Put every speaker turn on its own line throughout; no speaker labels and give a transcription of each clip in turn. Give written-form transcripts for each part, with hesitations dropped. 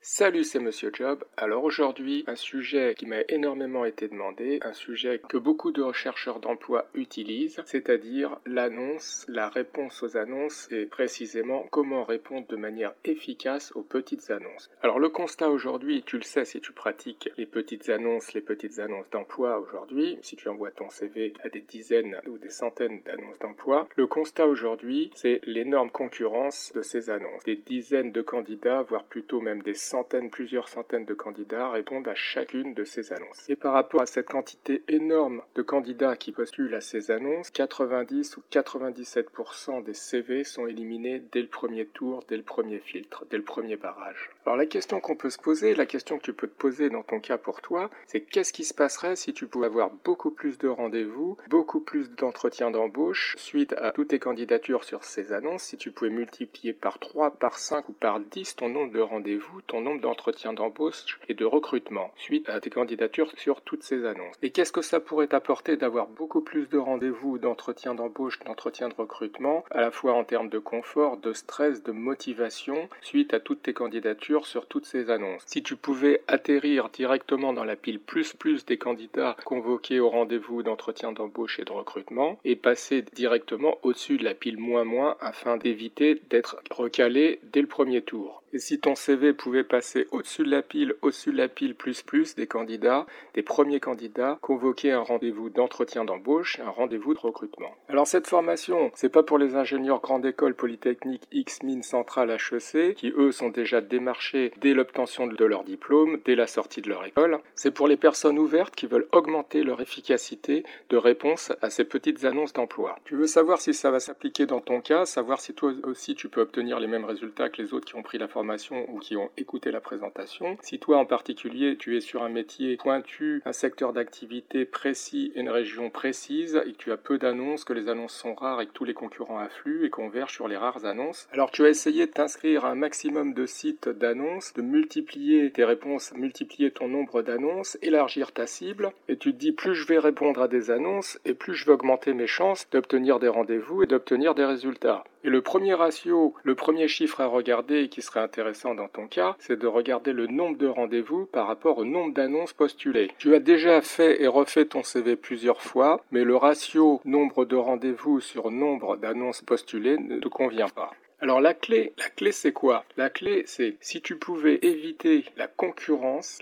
Salut, c'est Monsieur Job. Alors aujourd'hui, un sujet qui m'a énormément été demandé, un sujet que beaucoup de rechercheurs d'emploi utilisent, c'est-à-dire l'annonce, la réponse aux annonces et précisément comment répondre de manière efficace aux petites annonces. Alors le constat aujourd'hui, tu le sais si tu pratiques les petites annonces d'emploi aujourd'hui, si tu envoies ton CV à des dizaines ou des centaines d'annonces d'emploi, le constat aujourd'hui, c'est l'énorme concurrence de ces annonces. Des dizaines de candidats, voire plutôt même des plusieurs centaines de candidats répondent à chacune de ces annonces. Et par rapport à cette quantité énorme de candidats qui postulent à ces annonces, 90 ou 97% des CV sont éliminés dès le premier tour, dès le premier filtre, dès le premier barrage. Alors la question qu'on peut se poser, la question que tu peux te poser dans ton cas pour toi, c'est qu'est-ce qui se passerait si tu pouvais avoir beaucoup plus de rendez-vous, beaucoup plus d'entretiens d'embauche suite à toutes tes candidatures sur ces annonces, si tu pouvais multiplier par 3, par 5 ou par 10 ton nombre de rendez-vous, ton nombre d'entretiens d'embauche et de recrutement suite à tes candidatures sur toutes ces annonces. Et qu'est-ce que ça pourrait t'apporter d'avoir beaucoup plus de rendez-vous, d'entretiens d'embauche, d'entretiens de recrutement, à la fois en termes de confort, de stress, de motivation, suite à toutes tes candidatures sur toutes ces annonces. Si tu pouvais atterrir directement dans la pile plus des candidats convoqués au rendez-vous d'entretien d'embauche et de recrutement et passer directement au-dessus de la pile moins afin d'éviter d'être recalé dès le premier tour. Et si ton CV pouvait passer au-dessus de la pile plus des candidats, des premiers candidats, convoquer un rendez-vous d'entretien d'embauche, un rendez-vous de recrutement. Alors cette formation, c'est pas pour les ingénieurs grande école polytechnique X-Mine Centrale HEC, qui eux sont déjà démarchés dès l'obtention de leur diplôme, dès la sortie de leur école. C'est pour les personnes ouvertes qui veulent augmenter leur efficacité de réponse à ces petites annonces d'emploi. Tu veux savoir si ça va s'appliquer dans ton cas, savoir si toi aussi tu peux obtenir les mêmes résultats que les autres qui ont pris la formation ou qui ont écouté la présentation. Si toi en particulier tu es sur un métier pointu, un secteur d'activité précis et une région précise et que tu as peu d'annonces, que les annonces sont rares et que tous les concurrents affluent et convergent sur les rares annonces, alors tu vas essayer de t'inscrire à un maximum de sites d'annonces, de multiplier tes réponses, multiplier ton nombre d'annonces, élargir ta cible et tu te dis plus je vais répondre à des annonces et plus je vais augmenter mes chances d'obtenir des rendez-vous et d'obtenir des résultats. Et le premier ratio, le premier chiffre à regarder qui serait intéressant dans ton cas, c'est de regarder le nombre de rendez-vous par rapport au nombre d'annonces postulées. Tu as déjà fait et refait ton CV plusieurs fois, mais le ratio nombre de rendez-vous sur nombre d'annonces postulées ne te convient pas. Alors la clé c'est quoi? La clé c'est si tu pouvais éviter la concurrence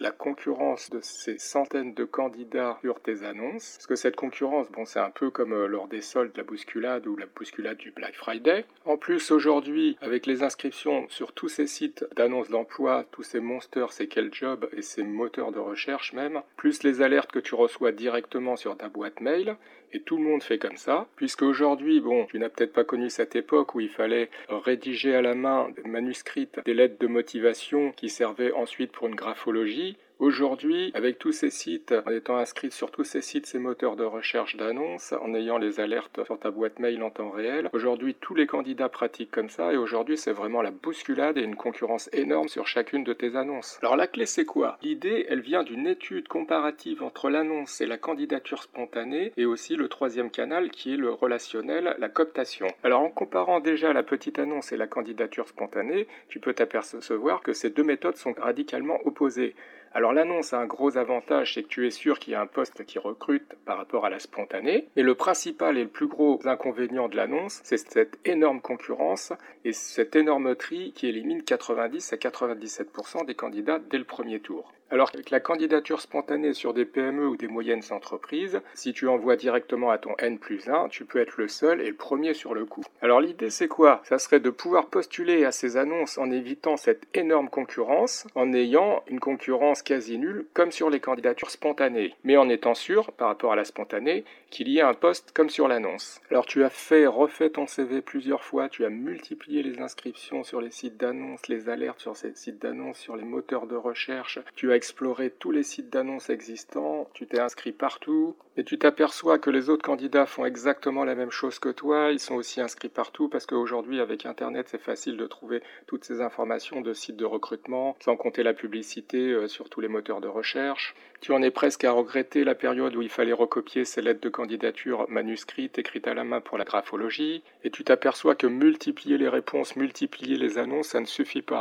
de ces centaines de candidats sur tes annonces, parce que cette concurrence, bon c'est un peu comme lors des soldes, la bousculade ou la bousculade du Black Friday. En plus aujourd'hui, avec les inscriptions sur tous ces sites d'annonces d'emploi, tous ces monsters, ces quel job et ces moteurs de recherche même, plus les alertes que tu reçois directement sur ta boîte mail, et tout le monde fait comme ça, puisque aujourd'hui, bon, tu n'as peut-être pas connu cette époque où il fallait rédiger à la main manuscrites des lettres de motivation qui servaient ensuite pour une graphologie. Aujourd'hui, avec tous ces sites, en étant inscrit sur tous ces sites, ces moteurs de recherche d'annonces, en ayant les alertes sur ta boîte mail en temps réel, aujourd'hui tous les candidats pratiquent comme ça et aujourd'hui c'est vraiment la bousculade et une concurrence énorme sur chacune de tes annonces. Alors la clé c'est quoi? L'idée, elle vient d'une étude comparative entre l'annonce et la candidature spontanée et aussi le troisième canal qui est le relationnel, la cooptation. Alors en comparant déjà la petite annonce et la candidature spontanée, tu peux t'apercevoir que ces deux méthodes sont radicalement opposées. Alors l'annonce a un gros avantage, c'est que tu es sûr qu'il y a un poste qui recrute par rapport à la spontanée, mais le principal et le plus gros inconvénient de l'annonce, c'est cette énorme concurrence et cet énorme tri qui élimine 90 à 97% des candidats dès le premier tour. Alors avec la candidature spontanée sur des PME ou des moyennes entreprises, si tu envoies directement à ton N+1, tu peux être le seul et le premier sur le coup. Alors l'idée c'est quoi? Ça serait de pouvoir postuler à ces annonces en évitant cette énorme concurrence, en ayant une concurrence quasi nulle comme sur les candidatures spontanées, mais en étant sûr, par rapport à la spontanée, qu'il y ait un poste comme sur l'annonce. Alors tu as refait ton CV plusieurs fois, tu as multiplié les inscriptions sur les sites d'annonces, les alertes sur ces sites d'annonces, sur les moteurs de recherche, tu as exploré tous les sites d'annonces existants, tu t'es inscrit partout, et tu t'aperçois que les autres candidats font exactement la même chose que toi, ils sont aussi inscrits partout, parce qu'aujourd'hui avec Internet c'est facile de trouver toutes ces informations de sites de recrutement, sans compter la publicité sur tous les moteurs de recherche. Tu en es presque à regretter la période où il fallait recopier ces lettres de candidature manuscrites écrites à la main pour la graphologie, et tu t'aperçois que multiplier les réponses, multiplier les annonces, ça ne suffit pas.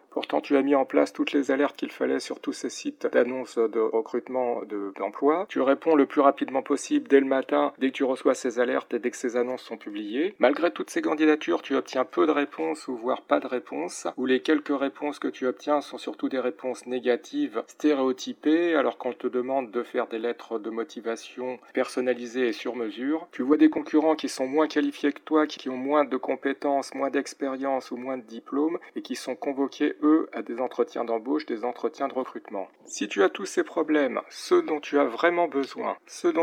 Pourtant, tu as mis en place toutes les alertes qu'il fallait sur tous ces sites d'annonces de recrutement d'emploi. Tu réponds le plus rapidement possible dès le matin, dès que tu reçois ces alertes et dès que ces annonces sont publiées. Malgré toutes ces candidatures, tu obtiens peu de réponses ou voire pas de réponses, ou les quelques réponses que tu obtiens sont surtout des réponses négatives, stéréotypées, alors qu'on te demande de faire des lettres de motivation personnalisées et sur mesure. Tu vois des concurrents qui sont moins qualifiés que toi, qui ont moins de compétences, moins d'expérience ou moins de diplômes, et qui sont convoqués, eux, à des entretiens d'embauche, des entretiens de recrutement. Si tu as tous ces problèmes, ce dont tu as vraiment besoin,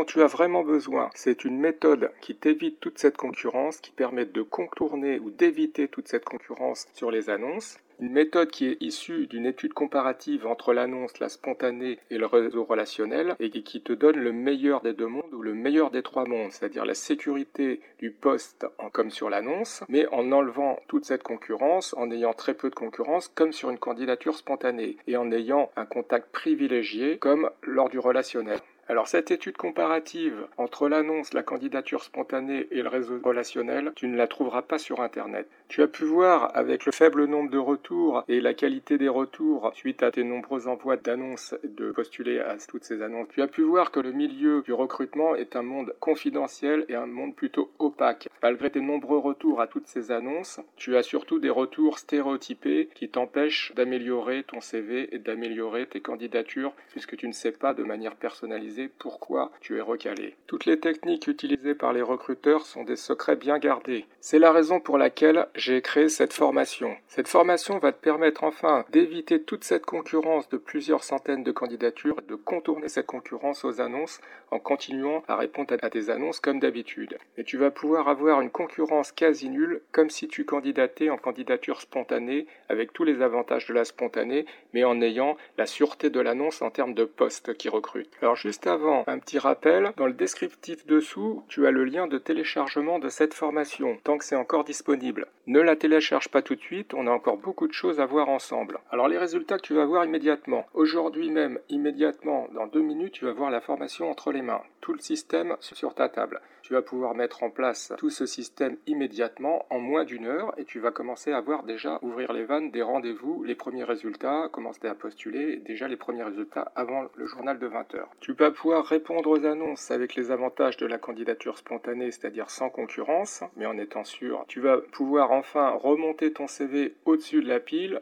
c'est une méthode qui t'évite toute cette concurrence, qui permet de contourner ou d'éviter toute cette concurrence sur les annonces. Une méthode qui est issue d'une étude comparative entre l'annonce, la spontanée et le réseau relationnel et qui te donne le meilleur des deux mondes ou le meilleur des trois mondes, c'est-à-dire la sécurité du poste comme sur l'annonce, mais en enlevant toute cette concurrence, en ayant très peu de concurrence comme sur une candidature spontanée et en ayant un contact privilégié comme lors du relationnel. Alors cette étude comparative entre l'annonce, la candidature spontanée et le réseau relationnel, tu ne la trouveras pas sur Internet. Tu as pu voir avec le faible nombre de retours et la qualité des retours suite à tes nombreux envois d'annonces et de postuler à toutes ces annonces, tu as pu voir que le milieu du recrutement est un monde confidentiel et un monde plutôt opaque. Malgré tes nombreux retours à toutes ces annonces, tu as surtout des retours stéréotypés qui t'empêchent d'améliorer ton CV et d'améliorer tes candidatures puisque tu ne sais pas de manière personnalisée pourquoi tu es recalé. Toutes les techniques utilisées par les recruteurs sont des secrets bien gardés. C'est la raison pour laquelle j'ai créé cette formation. Cette formation va te permettre enfin d'éviter toute cette concurrence de plusieurs centaines de candidatures, de contourner cette concurrence aux annonces en continuant à répondre à tes annonces comme d'habitude. Et tu vas pouvoir avoir une concurrence quasi nulle comme si tu candidatais en candidature spontanée avec tous les avantages de la spontanée mais en ayant la sûreté de l'annonce en termes de poste qui recrute. Alors juste avant, un petit rappel, dans le descriptif dessous, tu as le lien de téléchargement de cette formation, tant que c'est encore disponible. Ne la télécharge pas tout de suite, on a encore beaucoup de choses à voir ensemble. Alors les résultats que tu vas voir immédiatement. Aujourd'hui même, immédiatement, dans 2 minutes, tu vas voir la formation entre les mains. Tout le système sur ta table. Tu vas pouvoir mettre en place tout ce système immédiatement en moins d'1 heure et tu vas commencer à voir déjà ouvrir les vannes des rendez-vous, les premiers résultats, commencer à postuler déjà les premiers résultats avant le journal de 20 heures. Tu vas pouvoir répondre aux annonces avec les avantages de la candidature spontanée, c'est-à-dire sans concurrence, mais en étant sûr. Tu vas pouvoir enfin remonter ton CV au-dessus de la pile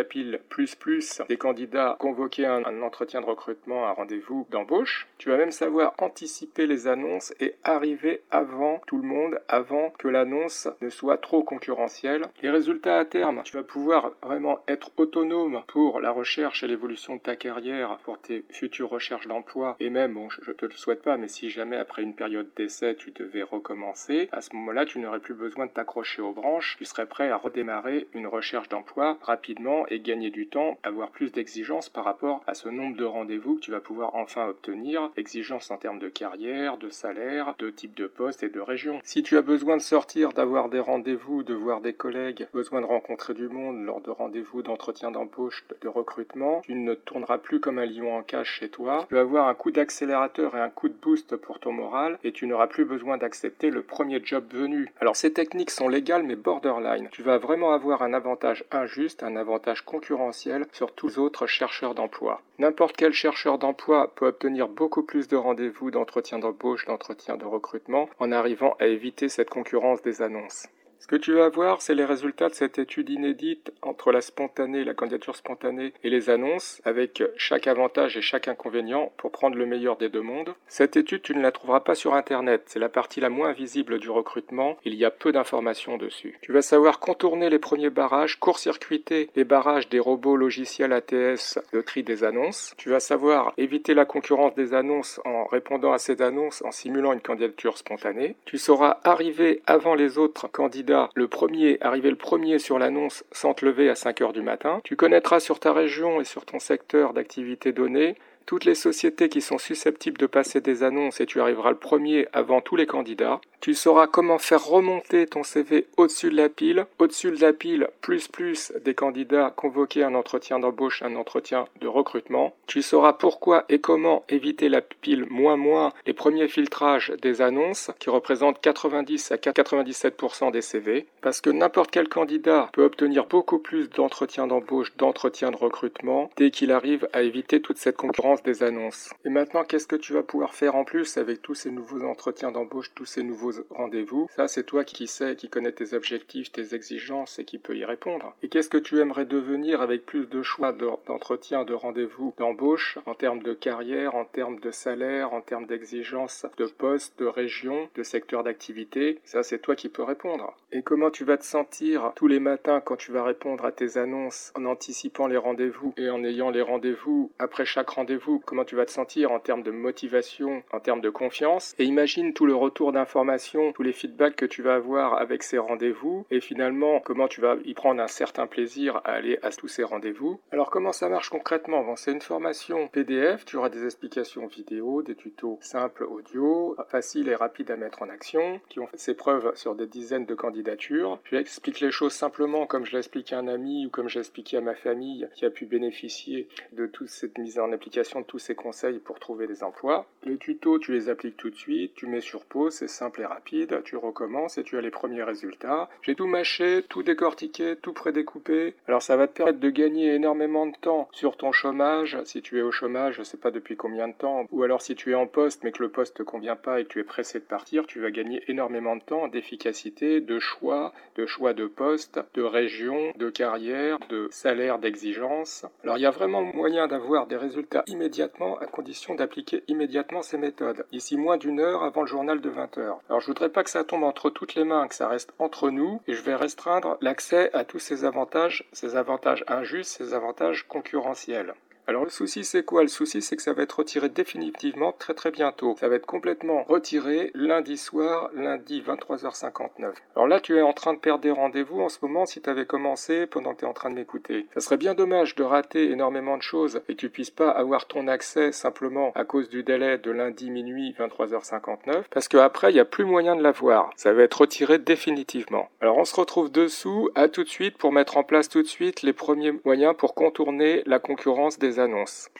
plus des candidats convoqués à un entretien de recrutement, un rendez-vous d'embauche. Tu vas même savoir anticiper les annonces et arriver avant tout le monde, avant que l'annonce ne soit trop concurrentielle. Les résultats à terme, tu vas pouvoir vraiment être autonome pour la recherche et l'évolution de ta carrière, pour tes futures recherches d'emploi, et même, bon, je te le souhaite pas, mais si jamais après une période d'essai, tu devais recommencer, à ce moment-là, tu n'aurais plus besoin de t'accrocher aux branches, tu serais prêt à redémarrer une recherche d'emploi rapidement et gagner du temps, avoir plus d'exigences par rapport à ce nombre de rendez-vous que tu vas pouvoir enfin obtenir, exigences en termes de carrière, de salaire, de type de poste et de région. Si tu as besoin de sortir, d'avoir des rendez-vous, de voir des collègues, besoin de rencontrer du monde lors de rendez-vous d'entretien d'embauche, de recrutement, tu ne tourneras plus comme un lion en cage chez toi. Tu vas avoir un coup d'accélérateur et un coup de boost pour ton moral et tu n'auras plus besoin d'accepter le premier job venu. Alors ces techniques sont légales mais borderline. Tu vas vraiment avoir un avantage injuste, un avantage concurrentiel sur tous les autres chercheurs d'emploi. N'importe quel chercheur d'emploi peut obtenir beaucoup plus de rendez-vous d'entretien d'embauche, d'entretien de recrutement en arrivant à éviter cette concurrence des annonces. Ce que tu vas voir, c'est les résultats de cette étude inédite entre la spontanée, la candidature spontanée et les annonces, avec chaque avantage et chaque inconvénient pour prendre le meilleur des deux mondes. Cette étude, tu ne la trouveras pas sur Internet. C'est la partie la moins visible du recrutement. Il y a peu d'informations dessus. Tu vas savoir contourner les premiers barrages, court-circuiter les barrages des robots logiciels ATS de tri des annonces. Tu vas savoir éviter la concurrence des annonces en répondant à ces annonces en simulant une candidature spontanée. Tu sauras arriver avant les autres candidats arriver le premier sur l'annonce sans te lever à 5 heures du matin. Tu connaîtras sur ta région et sur ton secteur d'activité donnée toutes les sociétés qui sont susceptibles de passer des annonces et tu arriveras le premier avant tous les candidats. Tu sauras comment faire remonter ton CV au-dessus de la pile. Au-dessus de la pile, plus des candidats convoqués à un entretien d'embauche, un entretien de recrutement. Tu sauras pourquoi et comment éviter la pile moins les premiers filtrages des annonces qui représentent 90 à 97% des CV. Parce que n'importe quel candidat peut obtenir beaucoup plus d'entretiens d'embauche, d'entretiens de recrutement dès qu'il arrive à éviter toute cette concurrence des annonces. Et maintenant, qu'est-ce que tu vas pouvoir faire en plus avec tous ces nouveaux entretiens d'embauche, tous ces nouveaux rendez-vous? Ça, c'est toi qui sais, qui connais tes objectifs, tes exigences et qui peut y répondre. Et qu'est-ce que tu aimerais devenir avec plus de choix d'entretien, de rendez-vous, d'embauche, en termes de carrière, en termes de salaire, en termes d'exigences, de poste, de région, de secteur d'activité? Ça, c'est toi qui peux répondre. Et comment tu vas te sentir tous les matins quand tu vas répondre à tes annonces en anticipant les rendez-vous et en ayant les rendez-vous après chaque rendez-vous? Comment tu vas te sentir en termes de motivation, en termes de confiance? Et imagine tout le retour d'informations, tous les feedbacks que tu vas avoir avec ces rendez-vous et finalement comment tu vas y prendre un certain plaisir à aller à tous ces rendez-vous. Alors comment ça marche concrètement? Bon, c'est une formation PDF, tu auras des explications vidéo, des tutos simples audio, faciles et rapides à mettre en action, qui ont fait ses preuves sur des dizaines de candidatures. Je explique les choses simplement comme je l'explique à un ami ou comme j'ai expliqué à ma famille qui a pu bénéficier de toute cette mise en application de tous ces conseils pour trouver des emplois. Les tutos, tu les appliques tout de suite, tu mets sur pause, c'est simple et rapide, tu recommences et tu as les premiers résultats. J'ai tout mâché, tout décortiqué, tout prédécoupé. Alors ça va te permettre de gagner énormément de temps sur ton chômage, si tu es au chômage, je ne sais pas depuis combien de temps, ou alors si tu es en poste mais que le poste ne te convient pas et que tu es pressé de partir, tu vas gagner énormément de temps, d'efficacité, de choix de poste, de région, de carrière, de salaire, d'exigence. Alors il y a vraiment moyen d'avoir des résultats immédiatement à condition d'appliquer immédiatement ces méthodes. Ici moins d'une heure avant le journal de 20 heures. Alors je voudrais pas que ça tombe entre toutes les mains, que ça reste entre nous et je vais restreindre l'accès à tous ces avantages injustes, ces avantages concurrentiels. Alors le souci c'est quoi? Le souci c'est que ça va être retiré définitivement très bientôt. Ça va être complètement retiré lundi soir, lundi 23h59. Alors là tu es en train de perdre des rendez-vous en ce moment si tu avais commencé pendant que tu es en train de m'écouter. Ça serait bien dommage de rater énormément de choses et que tu puisses pas avoir ton accès simplement à cause du délai de lundi minuit 23h59 parce qu'après il n'y a plus moyen de l'avoir. Ça va être retiré définitivement. Alors on se retrouve dessous, à tout de suite pour mettre en place tout de suite les premiers moyens pour contourner la concurrence des annonces.